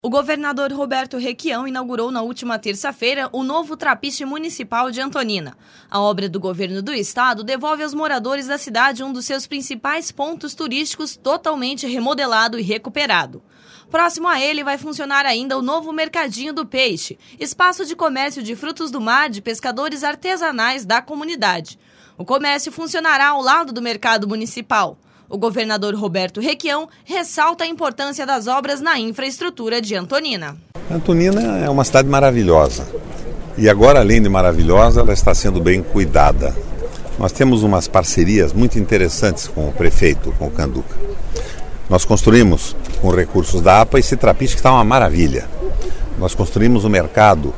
O governador Roberto Requião inaugurou na última terça-feira o novo Trapiche Municipal de Antonina. A obra do governo do estado devolve aos moradores da cidade um dos seus principais pontos turísticos totalmente remodelado e recuperado. Próximo a ele vai funcionar ainda o novo Mercadinho do Peixe, espaço de comércio de frutos do mar de pescadores artesanais da comunidade. O comércio funcionará ao lado do mercado municipal. O governador Roberto Requião ressalta a importância das obras na infraestrutura de Antonina. Antonina é uma cidade maravilhosa e agora, além de maravilhosa, ela está sendo bem cuidada. Nós temos umas parcerias muito interessantes com o prefeito, com o Canduca. Nós construímos com recursos da APA esse trapiche que está uma maravilha. Nós construímos o mercado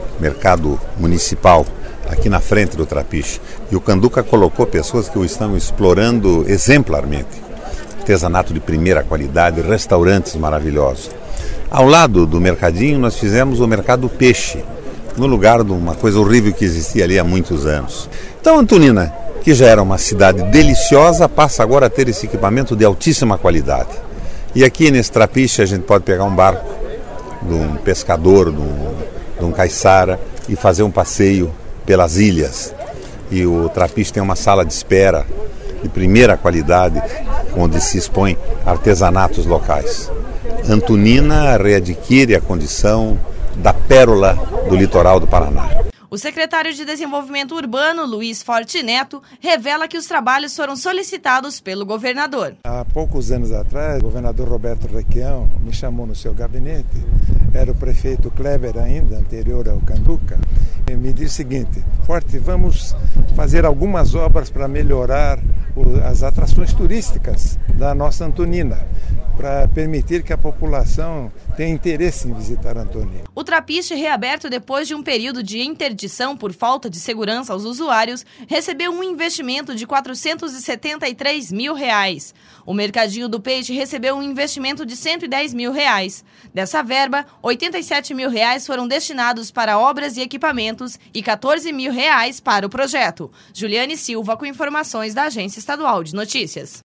municipal aqui na frente do trapiche. E o Canduca colocou pessoas que o estão explorando exemplarmente. Artesanato de primeira qualidade, restaurantes maravilhosos. Ao lado do mercadinho nós fizemos o mercado peixe, no lugar de uma coisa horrível que existia ali há muitos anos. Então Antonina, que já era uma cidade deliciosa, passa agora a ter esse equipamento de altíssima qualidade. E aqui nesse trapiche a gente pode pegar um barco de um pescador, de um caiçara e fazer um passeio pelas ilhas. E o trapiche tem uma sala de espera de primeira qualidade, onde se expõe artesanatos locais. Antonina readquire a condição da pérola do litoral do Paraná. O secretário de Desenvolvimento Urbano, Luiz Forte Neto, revela que os trabalhos foram solicitados pelo governador. Há poucos anos atrás, o governador Roberto Requião me chamou no seu gabinete, era o prefeito Kleber ainda, anterior ao Canduca, e me disse o seguinte: Forte, vamos fazer algumas obras para melhorar as atrações turísticas da nossa Antonina, para permitir que a população tenha interesse em visitar Antonina. O trapiche, reaberto depois de um período de interdição por falta de segurança aos usuários, recebeu um investimento de R$ 473 mil. O Mercadinho do Peixe recebeu um investimento de R$ 110 mil. Dessa verba, R$ 87 mil foram destinados para obras e equipamentos e R$ 14 mil para o projeto. Juliane Silva, com informações da Agência Estadual de Notícias.